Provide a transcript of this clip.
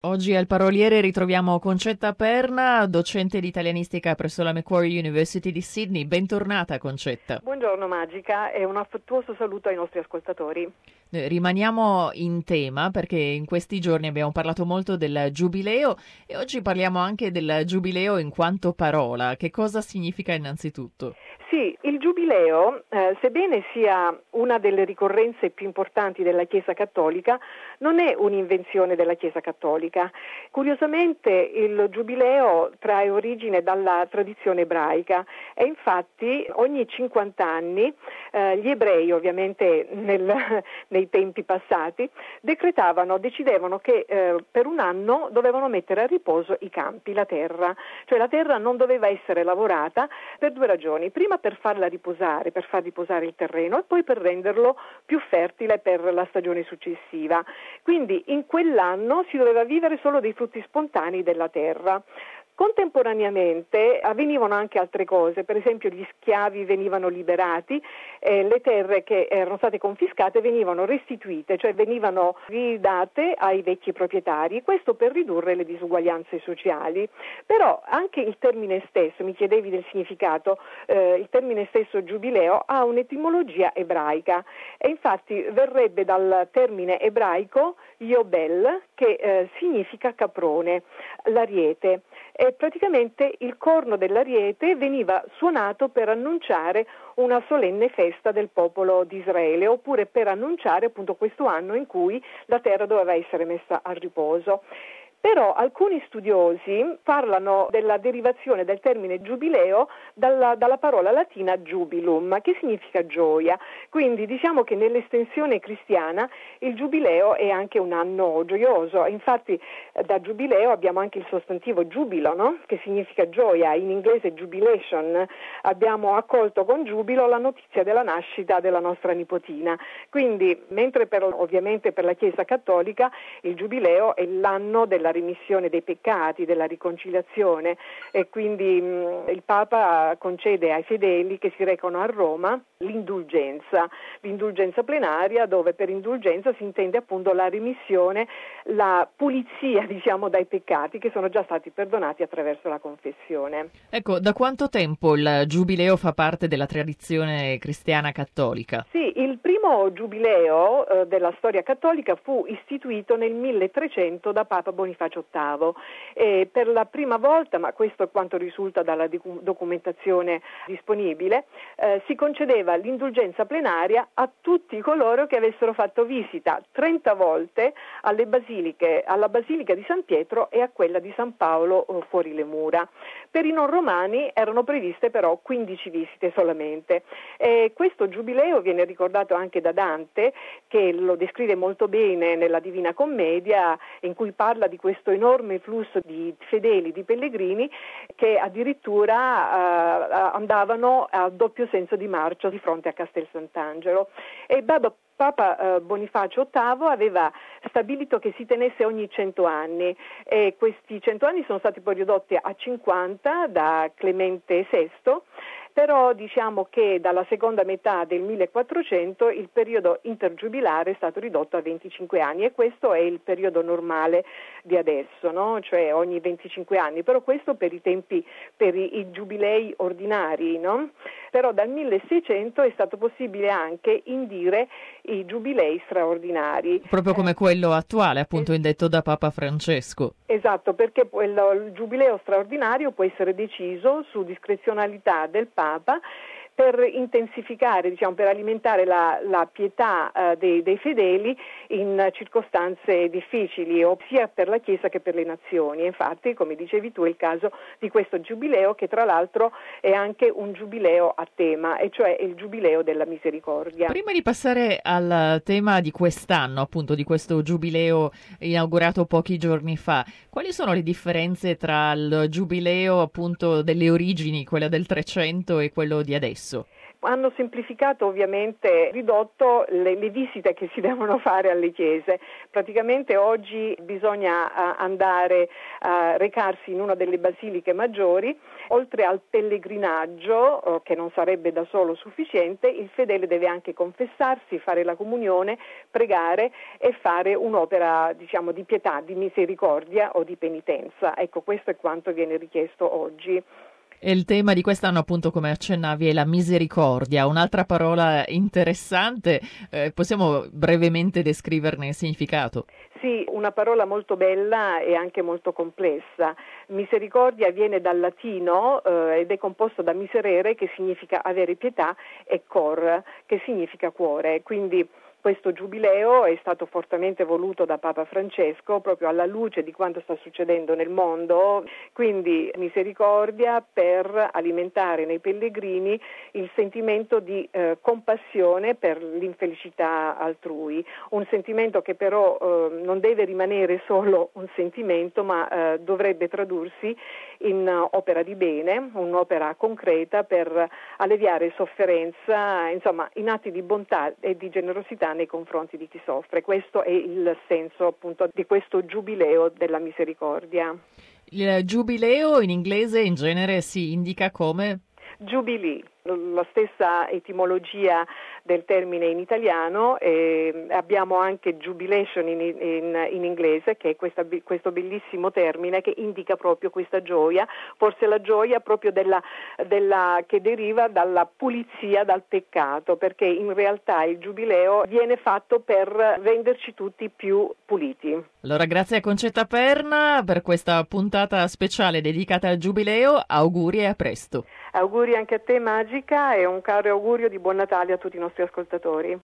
Oggi al Paroliere ritroviamo Concetta Perna, docente di italianistica presso la Macquarie University di Sydney. Bentornata, Concetta. Buongiorno Magica e un affettuoso saluto ai nostri ascoltatori. Rimaniamo in tema perché in questi giorni abbiamo parlato molto del Giubileo e oggi parliamo anche del Giubileo in quanto parola. Che cosa significa innanzitutto? Sì, il Giubileo, sebbene sia una delle ricorrenze più importanti della Chiesa Cattolica, non è un'invenzione della Chiesa Cattolica. Curiosamente il Giubileo trae origine dalla tradizione ebraica e infatti ogni 50 anni gli ebrei, ovviamente nei tempi passati, decidevano che per un anno dovevano mettere a riposo i campi, la terra. Cioè la terra non doveva essere lavorata per due ragioni. Prima per farla riposare, per far riposare il terreno e poi per renderlo più fertile per la stagione successiva. Quindi in quell'anno si doveva vivere solo dei frutti spontanei della terra. Contemporaneamente avvenivano anche altre cose, per esempio gli schiavi venivano liberati, le terre che erano state confiscate venivano restituite, cioè venivano ridate ai vecchi proprietari, questo per ridurre le disuguaglianze sociali. Però anche il termine stesso, mi chiedevi del significato, il termine stesso giubileo ha un'etimologia ebraica e infatti verrebbe dal termine ebraico Yobel che significa caprone, l'ariete. E praticamente il corno dell'ariete veniva suonato per annunciare una solenne festa del popolo di Israele oppure per annunciare appunto questo anno in cui la terra doveva essere messa a riposo. Però alcuni studiosi parlano della derivazione del termine giubileo dalla parola latina jubilum, che significa gioia. Quindi diciamo che nell'estensione cristiana il giubileo è anche un anno gioioso. Infatti da giubileo abbiamo anche il sostantivo giubilo, no? Che significa gioia, in inglese jubilation. Abbiamo accolto con giubilo la notizia della nascita della nostra nipotina. Quindi mentre ovviamente per la Chiesa Cattolica il giubileo è l'anno della rimissione dei peccati, della riconciliazione e quindi il Papa concede ai fedeli che si recano a Roma l'indulgenza plenaria, dove per indulgenza si intende appunto la rimissione, la pulizia diciamo dai peccati che sono già stati perdonati attraverso la confessione. Ecco, da quanto tempo il Giubileo fa parte della tradizione cristiana cattolica? Sì, il primo giubileo della storia cattolica fu istituito nel 1300 da Papa Bonifacio VIII e per la prima volta, ma questo è quanto risulta dalla documentazione disponibile, si concedeva l'indulgenza plenaria a tutti coloro che avessero fatto visita 30 volte alla Basilica di San Pietro e a quella di San Paolo fuori le mura. Per i non romani erano previste però 15 visite solamente. Questo giubileo viene ricordato anche da Dante, che lo descrive molto bene nella Divina Commedia, in cui parla di questo enorme flusso di fedeli, di pellegrini, che addirittura andavano a doppio senso di marcia di fronte a Castel Sant'Angelo. E Papa Bonifacio VIII aveva stabilito che si tenesse ogni 100 anni e questi 100 anni sono stati poi ridotti a 50 da Clemente VI, però diciamo che dalla seconda metà del 1400 il periodo intergiubilare è stato ridotto a 25 anni e questo è il periodo normale di adesso, no? Cioè ogni 25 anni, però questo per i giubilei ordinari, no? Però dal 1600 è stato possibile anche indire i giubilei straordinari. Proprio come quello attuale, appunto indetto da Papa Francesco. Esatto, perché il giubileo straordinario può essere deciso su discrezionalità del Papa per intensificare, diciamo, per alimentare la pietà dei fedeli in circostanze difficili, sia per la Chiesa che per le nazioni. Infatti, come dicevi tu, è il caso di questo giubileo che tra l'altro è anche un giubileo a tema, e cioè il giubileo della misericordia. Prima di passare al tema di quest'anno, appunto di questo giubileo inaugurato pochi giorni fa, quali sono le differenze tra il giubileo appunto delle origini, quella del 300 e quello di adesso? Hanno semplificato, ovviamente, ridotto le visite che si devono fare alle chiese. Praticamente oggi bisogna andare a recarsi in una delle basiliche maggiori. Oltre al pellegrinaggio, che non sarebbe da solo sufficiente, il fedele deve anche confessarsi, fare la comunione, pregare e fare un'opera, di pietà, di misericordia o di penitenza. Ecco, questo è quanto viene richiesto oggi. E il tema di quest'anno, appunto, come accennavi, è la misericordia, un'altra parola interessante. Possiamo brevemente descriverne il significato? Sì, una parola molto bella e anche molto complessa. Misericordia viene dal latino ed è composto da miserere, che significa avere pietà, e cor, che significa cuore. Quindi questo giubileo è stato fortemente voluto da Papa Francesco proprio alla luce di quanto sta succedendo nel mondo, quindi misericordia per alimentare nei pellegrini il sentimento di compassione per l'infelicità altrui, un sentimento che però non deve rimanere solo un sentimento, ma dovrebbe tradursi in opera di bene, un'opera concreta per alleviare sofferenza, insomma in atti di bontà e di generosità nei confronti di chi soffre. Questo è il senso, appunto, di questo giubileo della misericordia. Il giubileo in inglese in genere si indica come? Jubilee, la stessa etimologia del termine in italiano, abbiamo anche jubilation in inglese, che è questo bellissimo termine che indica proprio questa gioia, forse la gioia proprio che deriva dalla pulizia dal peccato, perché in realtà il giubileo viene fatto per renderci tutti più puliti. Allora, grazie a Concetta Perna per questa puntata speciale dedicata al giubileo. Auguri e a presto. Auguri anche a te, Magica, e un caro augurio di buon Natale a tutti i nostri ascoltatori.